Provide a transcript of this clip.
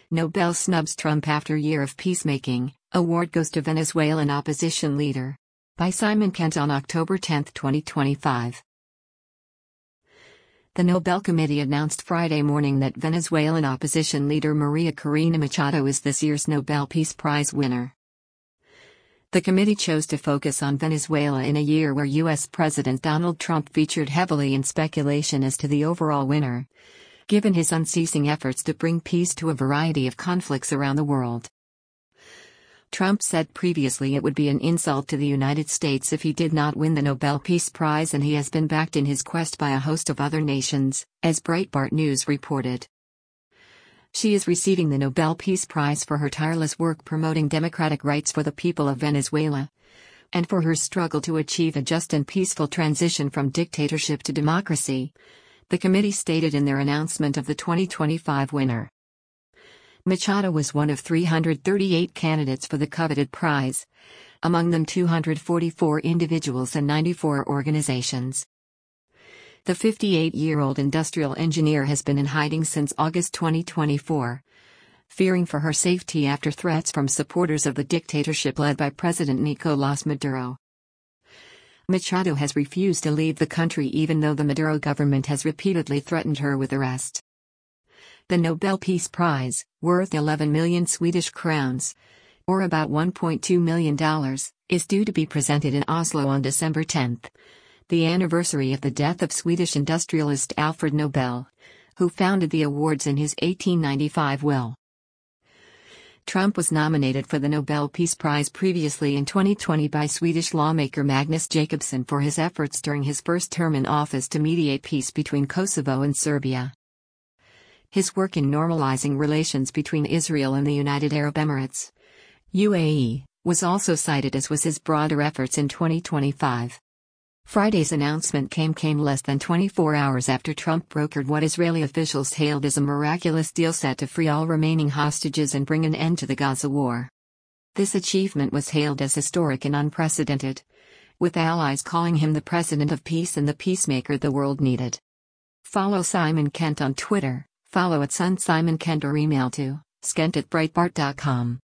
Nobel snubs Trump after year of peacemaking, award goes to Venezuelan opposition leader. By Simon Kent on October 10, 2025. The Nobel Committee announced Friday morning that Venezuelan opposition leader Maria Corina Machado is this year's Nobel Peace Prize winner. The committee chose to focus on Venezuela in a year where U.S. President Donald Trump featured heavily in speculation as to the overall winner, given his unceasing efforts to bring peace to a variety of conflicts around the world. Trump said previously it would be an insult to the United States if he did not win the Nobel Peace Prize, and he has been backed in his quest by a host of other nations, as Breitbart News reported. She is receiving the Nobel Peace Prize for her tireless work promoting democratic rights for the people of Venezuela, and for her struggle to achieve a just and peaceful transition from dictatorship to democracy, the committee stated in their announcement of the 2025 winner. Machado was one of 338 candidates for the coveted prize, among them 244 individuals and 94 organizations. The 58-year-old industrial engineer has been in hiding since August 2024, fearing for her safety after threats from supporters of the dictatorship led by President Nicolás Maduro. Machado has refused to leave the country even though the Maduro government has repeatedly threatened her with arrest. The Nobel Peace Prize, worth 11 million Swedish crowns, or about $1.2 million, is due to be presented in Oslo on December 10, the anniversary of the death of Swedish industrialist Alfred Nobel, who founded the awards in his 1895 will. Trump was nominated for the Nobel Peace Prize previously in 2020 by Swedish lawmaker Magnus Jacobsson for his efforts during his first term in office to mediate peace between Kosovo and Serbia. His work in normalizing relations between Israel and the United Arab Emirates, UAE, was also cited, as was his broader efforts in 2025. Friday's announcement came less than 24 hours after Trump brokered what Israeli officials hailed as a miraculous deal set to free all remaining hostages and bring an end to the Gaza war. This achievement was hailed as historic and unprecedented, with allies calling him the president of peace and the peacemaker the world needed. Follow Simon Kent on Twitter, follow @SunSimonKent or email to skent@breitbart.com.